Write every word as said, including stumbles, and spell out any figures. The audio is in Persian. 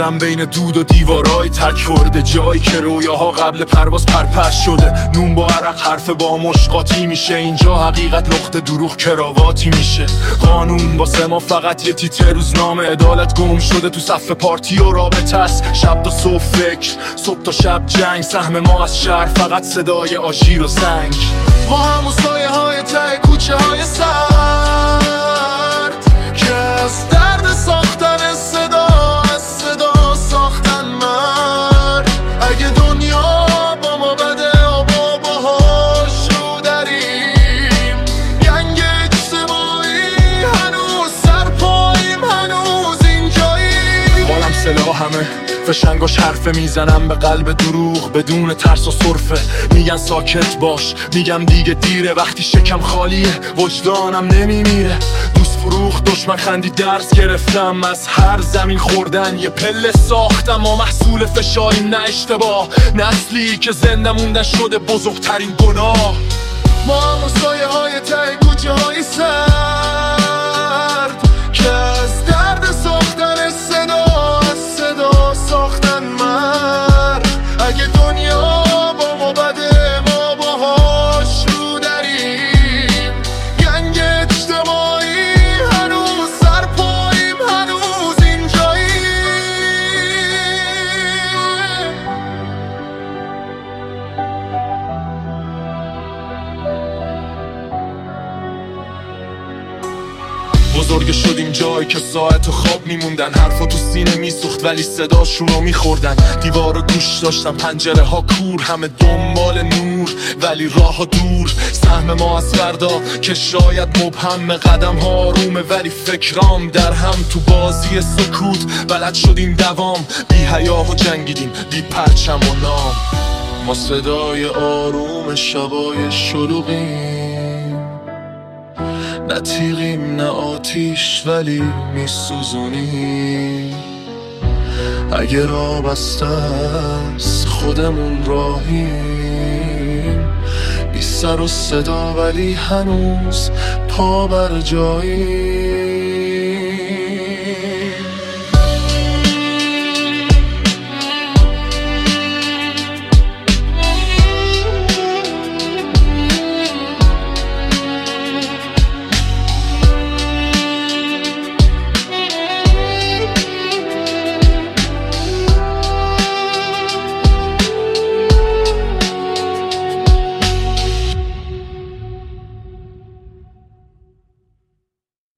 خاطرم بین دود و دیوارای ترک کرده، جایی که رویاها قبل پرواز پرپر شده. نون با عرق حرف با مشقاتی میشه، اینجا حقیقت نقطه دروغ کراواتی میشه. قانون واسه ما فقط یه تیتر روزنامه، عدالت گم شده تو صف پارتی و رابطه است. شب تا صبح فکر، صبح تا شب جنگ، سهم ما از شهر فقط صدای آژیر و زنگ. ما همون سایه های ته کوچه های سرد که از درد ساختن صدا، از صدا ساختن مرد. اگه دنیا با ما بده و با باهاش رو دریم، گنگ اجتماعی هنوز سر پاییم، هنوز اینجاییم. حالم سلاحمه، فشنگاش حرفه، میزنم به قلب دروغ بدون ترس و صرفه. میگن ساکت باش، میگم دیگه دیره. وقتی شکم خالیه وجدانم نمیمیره. دوست فروخت دشمن خندی درس گرفتم، از هر زمین خوردن یه پله ساختم. ما محصول فشاریم نه اشتباه، نسلی که زنده موندن شده بزرگترین گناه. ما همون سایه های ته کوچه های سرد که از درد ساختن صدا، از صدا ساختن مرد. اگه دنیا با ما بده ما باهاش رو دریم، گنگ اجتماعی هنوز سر پاییم، هنوز اینجاییم. بزرگ شدیم جایی که ساعت و خواب میموندن، حرفا تو سینه میسوخت ولی صداشونو میخوردن. دیوار و گوش داشتم، پنجره ها کور، همه دنبال نور ولی راه ها دور. سهم ما از فردا که شاید مبهم، قدم ها آرومه ولی فکرام در هم. تو بازی سکوت بلد شدیم دوام، بی حیا و جنگیدیم بی پرچم و نام. ما صدای آروم شبای شلوغیم، نه تیغیم نه آتیش ولی میسوزونیم. اگه راه بسته است خودمون راهیم، بی سر و صدا ولی هنوز پا بر جاییم.